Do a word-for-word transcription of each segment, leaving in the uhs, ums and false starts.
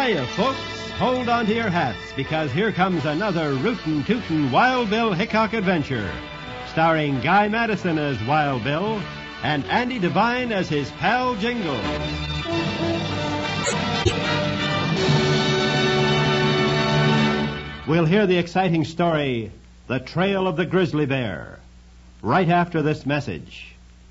Hiya, folks. Hold on to your hats, because here comes another rootin' tootin' Wild Bill Hickok adventure, starring Guy Madison as Wild Bill and Andy Devine as his pal Jingle. We'll hear the exciting story, The Trail of the Grizzly Bear, right after this message.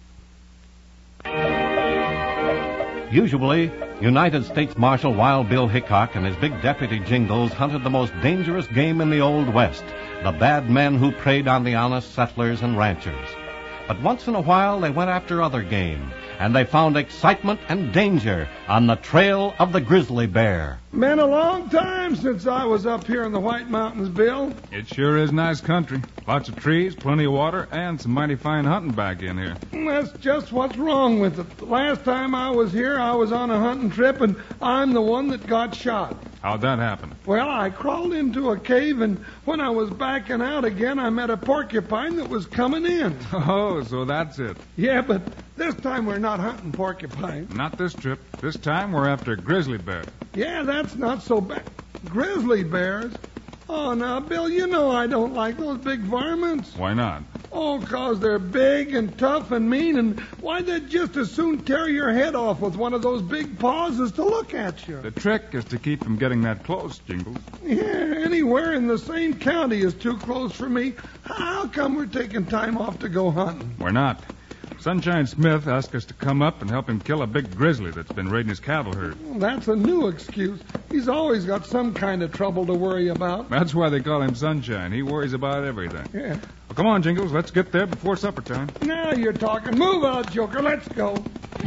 Usually, United States Marshal Wild Bill Hickok and his big deputy Jingles hunted the most dangerous game in the Old West, the bad men who preyed on the honest settlers and ranchers. But once in a while, they went after other game, and they found excitement and danger on the trail of the grizzly bear. Been a long time since I was up here in the White Mountains, Bill. It sure is nice country. Lots of trees, plenty of water, and some mighty fine hunting back in here. That's just what's wrong with it. The last time I was here, I was on a hunting trip, and I'm the one that got shot. How'd that happen? Well, I crawled into a cave, and when I was backing out again, I met a porcupine that was coming in. Oh, so that's it. Yeah, but this time we're not hunting porcupine. Not this trip. This time we're after grizzly bear. Yeah, that's not so bad. Grizzly bears? Oh, now, Bill, you know I don't like those big varmints. Why not? Oh, 'cause they're big and tough and mean, and why, they'd just as soon tear your head off with one of those big paws as to look at you. The trick is to keep from getting that close, Jingles. Yeah, anywhere in the same county is too close for me. How come we're taking time off to go hunting? We're not. Sunshine Smith asked us to come up and help him kill a big grizzly that's been raiding his cattle herd. Well, that's a new excuse. He's always got some kind of trouble to worry about. That's why they call him Sunshine. He worries about everything. Yeah. Well, come on, Jingles. Let's get there before supper time. Now you're talking. Move out, Joker. Let's go.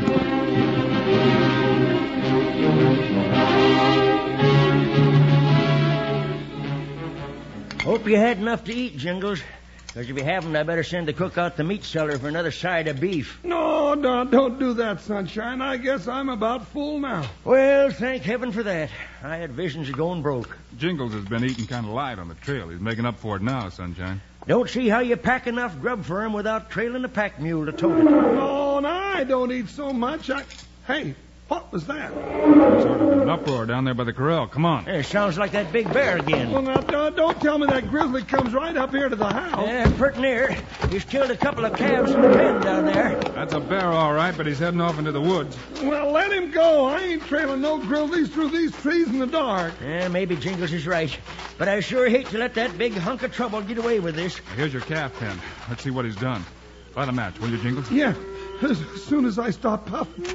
Hope you had enough to eat, Jingles. Because if you haven't, I better send the cook out the meat cellar for another side of beef. No, no, don't do that, Sunshine. I guess I'm about full now. Well, thank heaven for that. I had visions of going broke. Jingles has been eating kind of light on the trail. He's making up for it now, Sunshine. Don't see how you pack enough grub for him without trailing a pack mule to tote it. No, no, I don't eat so much. I... Hey, what was that? Sort of an uproar down there by the corral. Come on. It sounds like that big bear again. Well, now, uh, don't tell me that grizzly comes right up here to the house. Yeah, pretty near. He's killed a couple of calves in the pen down there. That's a bear, all right, but he's heading off into the woods. Well, let him go. I ain't trailing no grizzlies through these trees in the dark. Yeah, maybe Jingles is right. But I sure hate to let that big hunk of trouble get away with this. Here's your calf pen. Let's see what he's done. Light a match, will you, Jingles? Yeah, as soon as I stop puffing.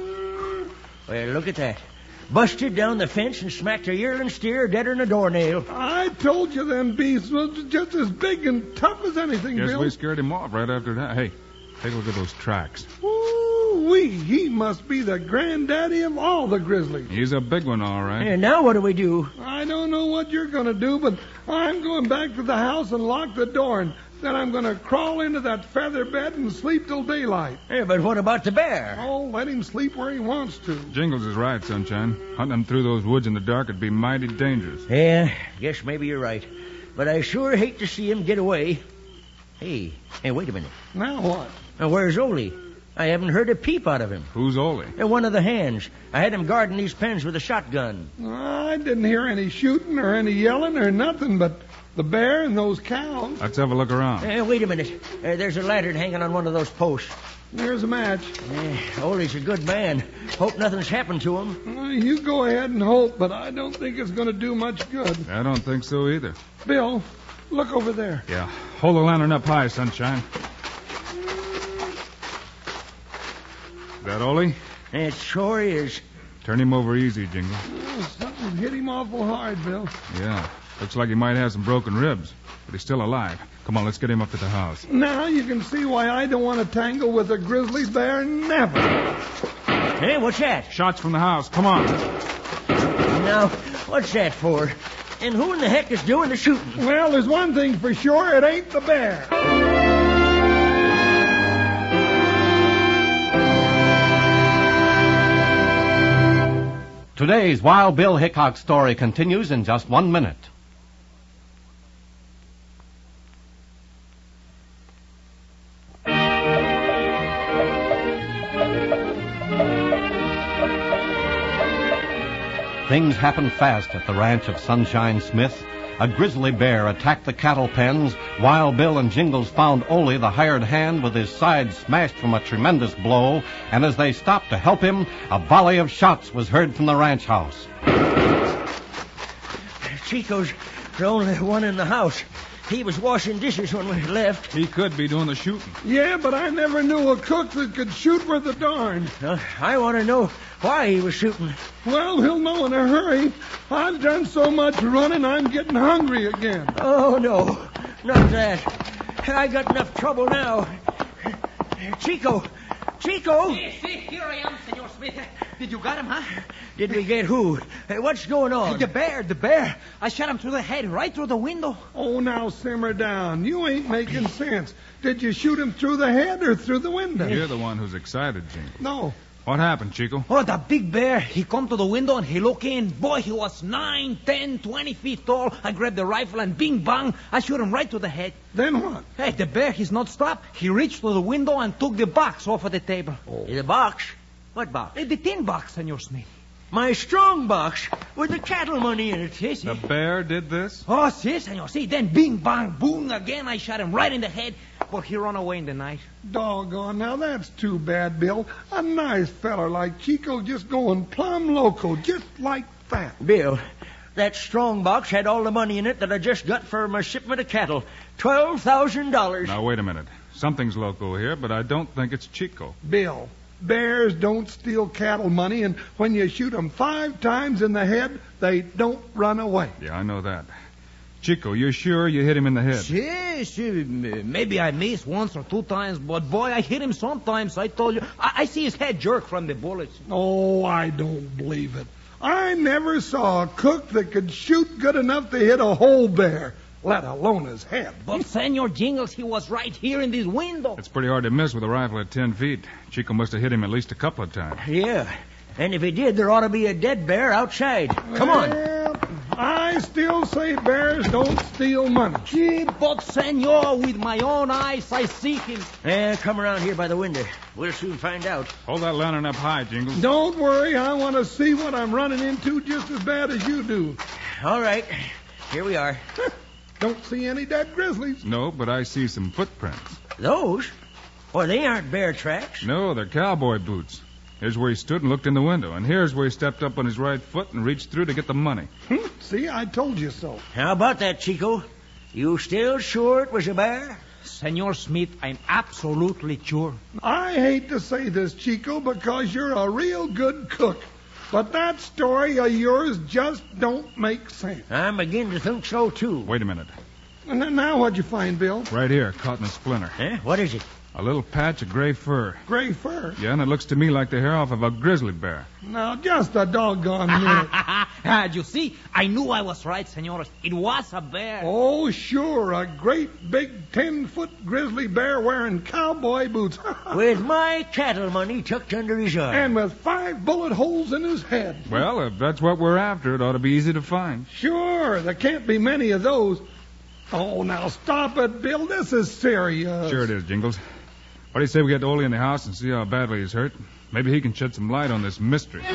Well, look at that. Busted down the fence and smacked a yearling steer deader'n a doornail. I told you them beasts was just as big and tough as anything, Guess Bill. we scared him off right after that. Hey, take a look at those tracks. Ooh-wee, he must be the granddaddy of all the grizzlies. He's a big one, all right. And now what do we do? I don't know what you're going to do, but I'm going back to the house and lock the door, and then I'm going to crawl into that feather bed and sleep till daylight. Yeah, but what about the bear? Oh, let him sleep where he wants to. Jingles is right, Sunshine. Hunting him through those woods in the dark would be mighty dangerous. Yeah, guess maybe you're right. But I sure hate to see him get away. Hey, hey, wait a minute. Now what? Now, where's Ole? I haven't heard a peep out of him. Who's Ole? Uh, one of the hands. I had him guarding these pens with a shotgun. I didn't hear any shooting or any yelling or nothing but the bear and those cows. Let's have a look around. Uh, wait a minute. Uh, there's a lantern hanging on one of those posts. There's a match. Uh, Ole's a good man. Hope nothing's happened to him. Uh, you go ahead and hope, but I don't think it's going to do much good. I don't think so either. Bill, look over there. Yeah. Hold the lantern up high, Sunshine. Is that Ole? It sure is. Turn him over easy, Jingle. Oh, something hit him awful hard, Bill. Yeah. Looks like he might have some broken ribs, but he's still alive. Come on, let's get him up to the house. Now you can see why I don't want to tangle with a grizzly bear. Never. Hey, what's that? Shots from the house. Come on. Now, what's that for? And who in the heck is doing the shooting? Well, there's one thing for sure. It ain't the bear. Today's Wild Bill Hickok story continues in just one minute. Things happened fast at the ranch of Sunshine Smith. A grizzly bear attacked the cattle pens. Wild Bill and Jingles found Ole, the hired hand, with his side smashed from a tremendous blow, and as they stopped to help him, a volley of shots was heard from the ranch house. Chico's the only one in the house. He was washing dishes when we left. He could be doing the shooting. Yeah, but I never knew a cook that could shoot worth a darn. Uh, I want to know why he was shooting. Well, he'll know in a hurry. I've done so much running, I'm getting hungry again. Oh, no, not that. I got enough trouble now. Chico, Chico. See, see, here I am, Senor Smith. Did you got him, huh? Did we get who? Hey, what's going on? The bear, the bear. I shot him through the head, right through the window. Oh, now simmer down. You ain't making sense. Did you shoot him through the head or through the window? You're the one who's excited, Jingles. No. What happened, Chico? Oh, the big bear. He come to the window and he look in. Boy, he was nine, ten, twenty feet tall. I grabbed the rifle and bing bang, I shoot him right to the head. Then what? Hey, the bear, he's not stopped. He reached to the window and took the box off of the table. Oh. The box? What box? Hey, the tin box, Senor Smith. My strong box with the cattle money in it. Yes, The bear did this? Oh, si, senor. See, then bing, bang, boom again. I shot him right in the head, but he run away in the night. Doggone, now that's too bad, Bill. A nice feller like Chico just going plumb loco, just like that. Bill, that strong box had all the money in it that I just got for my shipment of cattle. Twelve thousand dollars. Now, wait a minute. Something's loco here, but I don't think it's Chico. Bill, bears don't steal cattle money, and when you shoot them five times in the head, they don't run away. Yeah, I know that. Chico, you're sure you hit him in the head? Si, si, maybe I missed once or two times, but boy, I hit him sometimes. I told you. I, I see his head jerk from the bullets. Oh, I don't believe it. I never saw a cook that could shoot good enough to hit a whole bear, let alone his head. But Senor Jingles, he was right here in this window. It's pretty hard to miss with a rifle at ten feet. Chico must have hit him at least a couple of times. Yeah. And if he did, there ought to be a dead bear outside. Come on. Well, I still say bears don't steal money. Gee, but Senor, with my own eyes, I see him. Yeah, come around here by the window. We'll soon find out. Hold that lantern up high, Jingles. Don't worry, I want to see what I'm running into just as bad as you do. All right. Here we are. Don't see any dead grizzlies. No, but I see some footprints. Those? Well, they aren't bear tracks. No, they're cowboy boots. Here's where he stood and looked in the window, and here's where he stepped up on his right foot and reached through to get the money. See, I told you so. How about that, Chico? You still sure it was a bear? Senor Smith, I'm absolutely sure. I hate to say this, Chico, because you're a real good cook. But that story of yours just don't make sense. I'm beginning to think so, too. Wait a minute. And then now what'd you find, Bill? Right here, caught in a splinter. Huh? What is it? A little patch of gray fur. Gray fur. Yeah, and it looks to me like the hair off of a grizzly bear. Now, just a doggone minute. Ah, you see, I knew I was right, senores. It was a bear. Oh, sure, a great big ten-foot grizzly bear wearing cowboy boots. With my cattle money tucked under his arm. And with five bullet holes in his head. Well, if that's what we're after, it ought to be easy to find. Sure, there can't be many of those. Oh, now stop it, Bill. This is serious. Sure it is, Jingles. What do you say we get Ole in the house and see how badly he's hurt? Maybe he can shed some light on this mystery.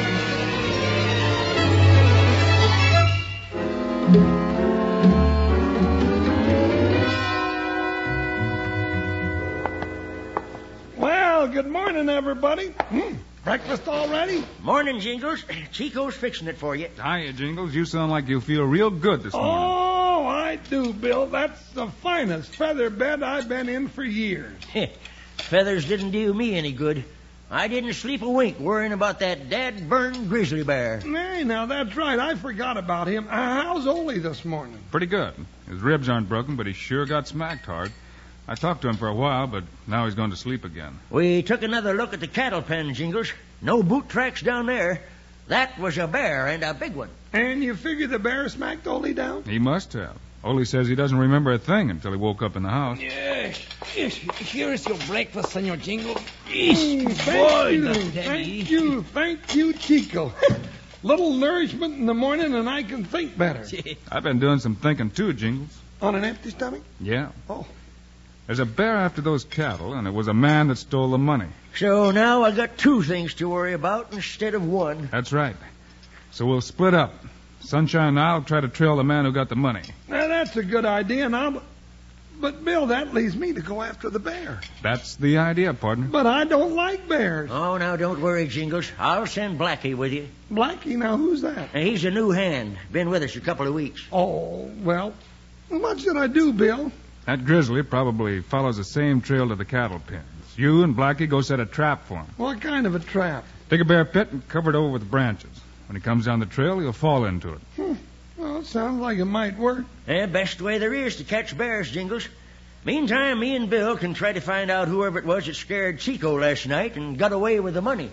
Well, good morning, everybody. Hmm, breakfast already? Morning, Jingles. Chico's fixing it for you. Hiya, Jingles. You sound like you feel real good this morning. Oh, I do, Bill. That's the finest feather bed I've been in for years. Feathers didn't do me any good. I didn't sleep a wink worrying about that dad-burned grizzly bear. Hey, now that's right. I forgot about him. Uh, how's Ole this morning? Pretty good. His ribs aren't broken, but he sure got smacked hard. I talked to him for a while, but now he's going to sleep again. We took another look at the cattle pen, Jingles. No boot tracks down there. That was a bear, and a big one. And you figure the bear smacked Ole down? He must have. Ole says he doesn't remember a thing until he woke up in the house. Yes, yes. Here is your breakfast, Senor Jingle. Mm, thank Boy, you, that's thank heavy. you, thank you, Chico. Little nourishment in the morning and I can think better. I've been doing some thinking too, Jingles. On an empty stomach? Yeah. Oh. There's a bear after those cattle, and it was a man that stole the money. So now I got two things to worry about instead of one. That's right. So we'll split up. Sunshine and I'll try to trail the man who got the money. Now, that's a good idea, and I'll... But, Bill, that leaves me to go after the bear. That's the idea, partner. But I don't like bears. Oh, now, don't worry, Jingles. I'll send Blackie with you. Blackie, now, who's that? Now, he's a new hand. Been with us a couple of weeks. Oh, well, what should I do, Bill? That grizzly probably follows the same trail to the cattle pens. You and Blackie go set a trap for him. What kind of a trap? Dig a bare pit and cover it over with branches. When he comes down the trail, he'll fall into it. Hmm. Well, it sounds like it might work. Yeah, best way there is to catch bears, Jingles. Meantime, me and Bill can try to find out whoever it was that scared Chico last night and got away with the money.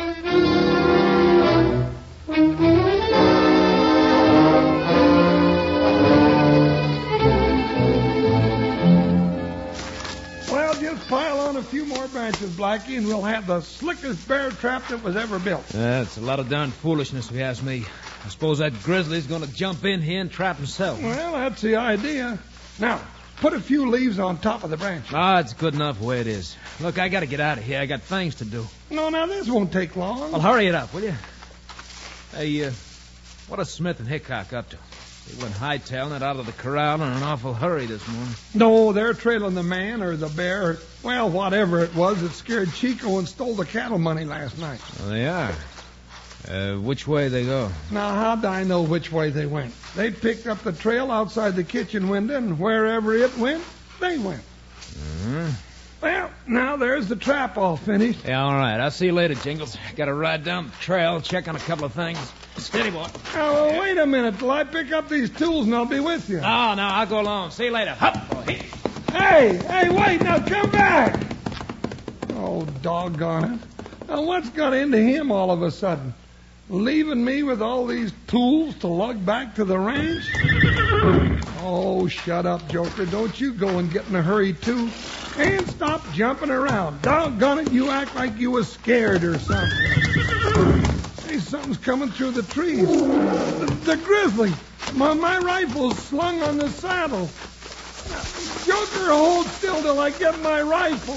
Well, just pile on a few more branches, Blackie, and we'll have the slickest bear trap that was ever built. That's a lot of darn foolishness, if you ask me. I suppose that grizzly's going to jump in here and trap himself. Well, that's the idea. Now, put a few leaves on top of the branch. Ah, it's good enough the way it is. Look, I got to get out of here. I got things to do. No, now, this won't take long. Well, hurry it up, will you? Hey, uh, what are Smith and Hickok up to? They went hightailing it out of the corral in an awful hurry this morning. No, they're trailing the man or the bear, or, well, whatever it was that scared Chico and stole the cattle money last night. Well, they are. Uh, which way they go? Now, how'd I know which way they went? They picked up the trail outside the kitchen window, and wherever it went, they went. Mm-hmm. Well, now there's the trap all finished. Yeah, all right. I'll see you later, Jingles. Got to ride down the trail, check on a couple of things. Steady, boy. Oh, well, wait a minute till I pick up these tools, and I'll be with you. No, no, I'll go along. See you later. Hup, boy. Hey, hey, wait, now come back. Oh, doggone it. Now, what's got into him all of a sudden? Leaving me with all these tools to lug back to the ranch? Oh, shut up, Joker. Don't you go and get in a hurry, too. And stop jumping around. Doggone it, you act like you was scared or something. Hey, something's coming through the trees. The, the grizzly. My, my rifle's slung on the saddle. Joker, hold still till I get my rifle.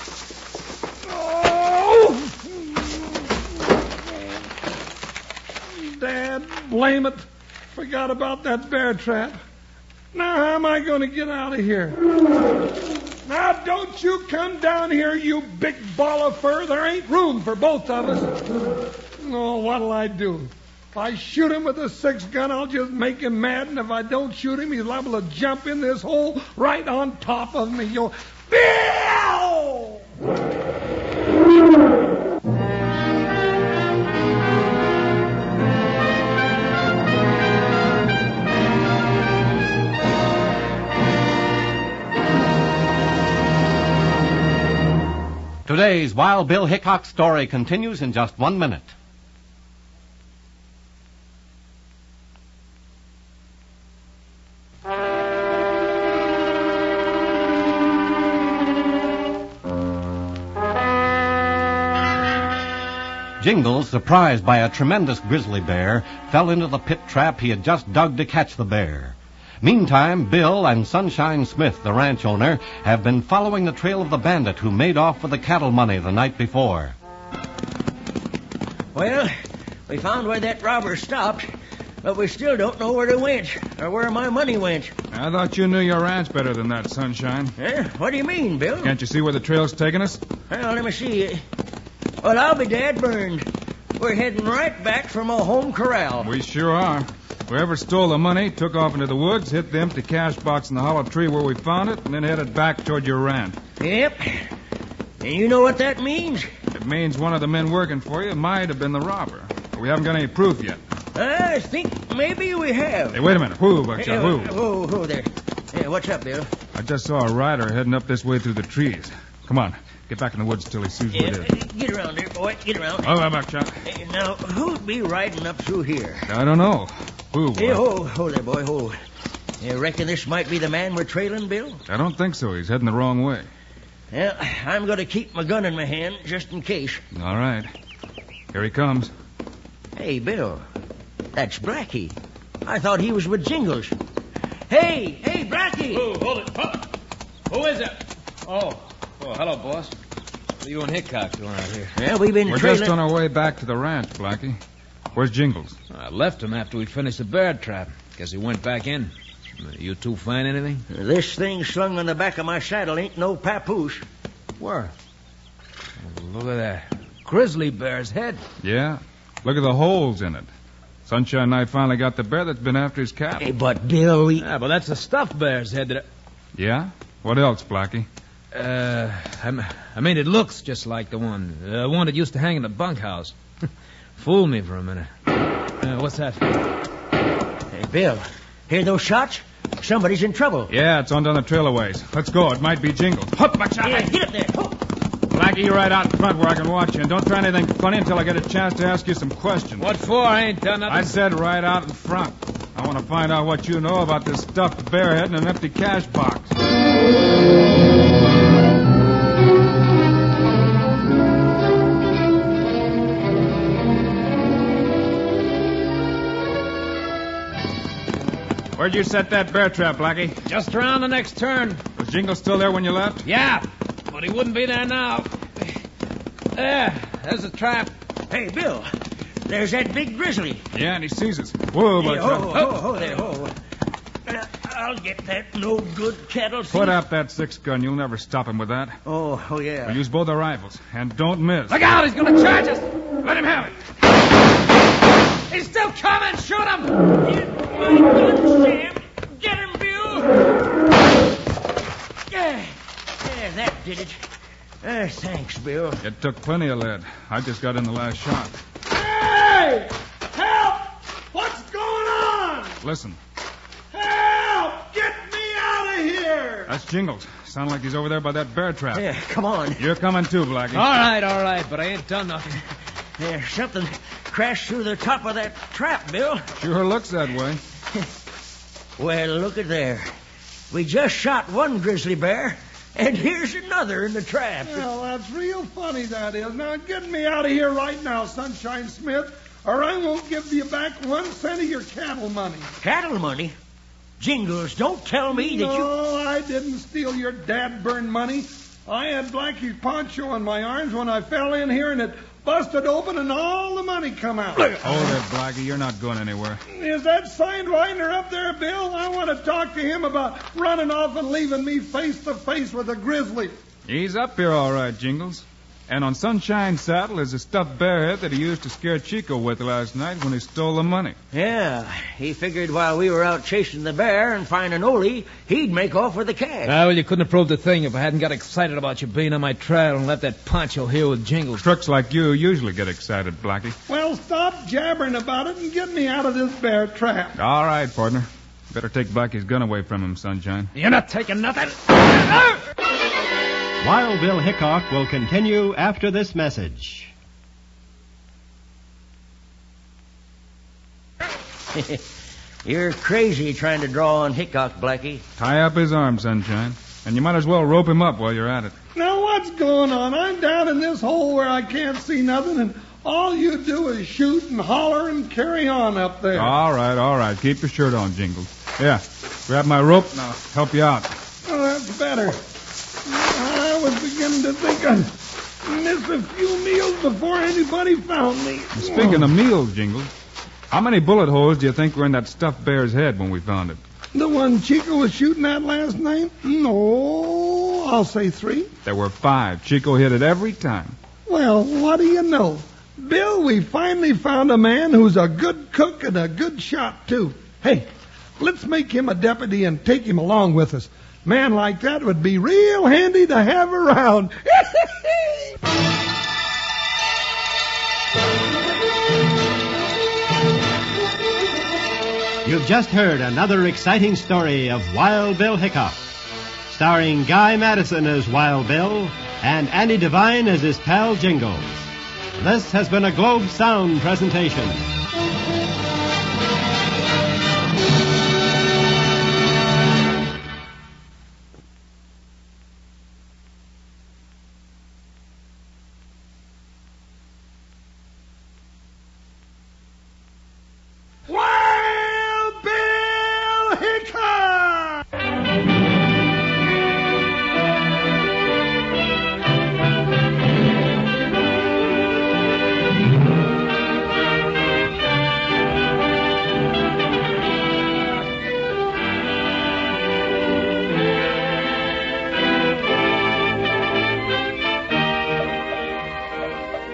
Oh! Dad, blame it. Forgot about that bear trap. Now how am I going to get out of here? Now don't you come down here, you big ball of fur. There ain't room for both of us. Oh, what'll I do? If I shoot him with a six gun, I'll just make him mad. And if I don't shoot him, he's liable to jump in this hole right on top of me. You'll... Bill! Today's Wild Bill Hickok story continues in just one minute. Jingles, surprised by a tremendous grizzly bear, fell into the pit trap he had just dug to catch the bear. Meantime, Bill and Sunshine Smith, the ranch owner, have been following the trail of the bandit who made off with the cattle money the night before. Well, we found where that robber stopped, but we still don't know where they went or where my money went. I thought you knew your ranch better than that, Sunshine. Eh? What do you mean, Bill? Can't you see where the trail's taking us? Well, let me see. Well, I'll be dad burned. We're heading right back from a home corral. We sure are. Whoever stole the money took off into the woods, hit the empty cash box in the hollow tree where we found it, and then headed back toward your ranch. Yep. And you know what that means? It means one of the men working for you might have been the robber. But we haven't got any proof yet. I think maybe we have. Hey, wait a minute. Whoa, Buckshot, Hey, whoa. Whoa, whoa there. Hey, what's up, Bill? I just saw a rider heading up this way through the trees. Come on. Get back in the woods till he sees Yeah, what it is. get around there, boy. Get around. Oh, Buckshot. Hey, now, who'd be riding up through here? I don't know. Who? Hey, ho, ho there, boy, ho. You reckon this might be the man we're trailing, Bill? I don't think so. He's heading the wrong way. Well, I'm going to keep my gun in my hand just in case. All right. Here he comes. Hey, Bill, that's Blackie. I thought he was with Jingles. Hey, hey, Blackie! Oh, hold it. Huh. Who is it? Oh, oh, hello, boss. What are you and Hickok doing out here? Well, we've been We're trailing... just on our way back to the ranch, Blackie. Where's Jingles? I left him after we finished the bear trap. Guess he went back in. You two find anything? This thing slung on the back of my saddle ain't no papoose. Where? Oh, look at that. Grizzly bear's head. Yeah. Look at the holes in it. Sunshine and I finally got the bear that's been after his cattle. Hey, but Bill, we... Yeah, but that's a stuffed bear's head that... I... Yeah? What else, Blackie? Uh, I, I mean, it looks just like the one. The uh, one that used to hang in the bunkhouse. Fooled me for a minute. Uh, what's that? Hey, Bill, hear those shots? Somebody's in trouble. Yeah, it's on down the trail a ways. Let's go. It might be Jingles. Hup, my shot. Yeah, get up there. Hup. Blackie, you right out in front where I can watch you. And don't try anything funny until I get a chance to ask you some questions. What for? I ain't done nothing. I said right out in front. I want to find out what you know about this stuffed bear head and an empty cash box. Where'd you set that bear trap, Blackie? Just around the next turn. Was Jingles still there when you left? Yeah, but he wouldn't be there now. There, there's the trap. Hey, Bill, there's that big grizzly. Yeah, and he sees us. Whoa, Hey, but ho, ho, ho there, ho. Uh, I'll get that no-good cattle thief. Put up that six gun. You'll never stop him with that. Oh, oh, yeah. We'll use both our rifles. And don't miss. Look out, he's going to charge us. Let him have it. He's still coming. Shoot him. Get my gun, Sam. Get him, Bill. Yeah, yeah, that did it. Uh, thanks, Bill. It took plenty of lead. I just got in the last shot. Hey! Help! What's going on? Listen, Help! Get me out of here! that's Jingles. Sound like he's over there by that bear trap. Yeah, come on. You're coming too, Blackie. All right, all right, but I ain't done nothing. There's something crashed through the top of that trap, Bill. Sure looks that way. Well, look at there. We just shot one grizzly bear, and here's another in the trap. Well, that's real funny, that is. Now, get me out of here right now, Sunshine Smith, or I won't give you back one cent of your cattle money. Cattle money? Jingles, don't tell me that you... No, I didn't steal your dad-burned money. I had Blackie's poncho on my arms when I fell in here, and it busted open, and all the money come out. Hold it, Blackie. You're not going anywhere. Is that signed Widener up there, Bill? I want to talk to him about running off and leaving me face to face with a grizzly. He's up here all right, Jingles. And on Sunshine's saddle is a stuffed bear head that he used to scare Chico with last night when he stole the money. Yeah, he figured while we were out chasing the bear and finding Ole, he'd make off with the cash. Ah, well, you couldn't have proved a thing if I hadn't got excited about you being on my trail and left that poncho here with Jingles. Crooks like you usually get excited, Blackie. Well, stop jabbering about it and get me out of this bear trap. All right, partner. Better take Blackie's gun away from him, Sunshine. You're not taking nothing. Wild Bill Hickok will continue after this message. You're crazy trying to draw on Hickok, Blackie. Tie up his arm, Sunshine. And you might as well rope him up while you're at it. Now, what's going on? I'm down in this hole where I can't see nothing, and all you do is shoot and holler and carry on up there. All right, all right. Keep your shirt on, Jingles. Yeah, grab my rope and I'll help you out. Oh, that's better. I was beginning to think I'd miss a few meals before anybody found me. Speaking of meals, Jingles, how many bullet holes do you think were in that stuffed bear's head when we found it? The one Chico was shooting at last night? No, I'll say three. There were five. Chico hit it every time. Well, what do you know? Bill, we finally found a man who's a good cook and a good shot, too. Hey, let's make him a deputy and take him along with us. Man like that would be real handy to have around. You've just heard another exciting story of Wild Bill Hickok, starring Guy Madison as Wild Bill and Andy Devine as his pal Jingles. This has been a Globe Sound presentation. Wild Bill Hickok!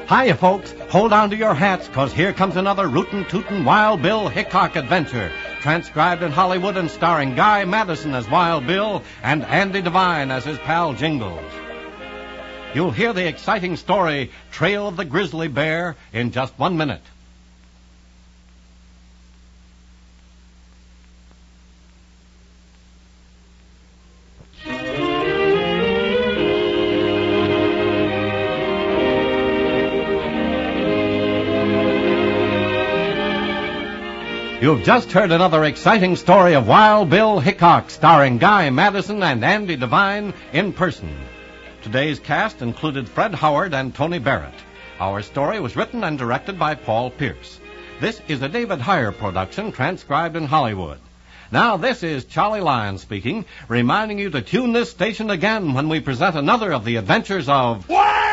Hiya, folks. Hold on to your hats, 'cause here comes another rootin' tootin' Wild Bill Hickok adventure, transcribed in Hollywood and starring Guy Madison as Wild Bill and Andy Devine as his pal Jingles. You'll hear the exciting story, Trail of the Grizzly Bear, in just one minute. You've just heard another exciting story of Wild Bill Hickok, starring Guy Madison and Andy Devine in person. Today's cast included Fred Howard and Tony Barrett. Our story was written and directed by Paul Pierce. This is a David Heyer production, transcribed in Hollywood. Now, this is Charlie Lyon speaking, reminding you to tune this station again when we present another of the adventures of... Wild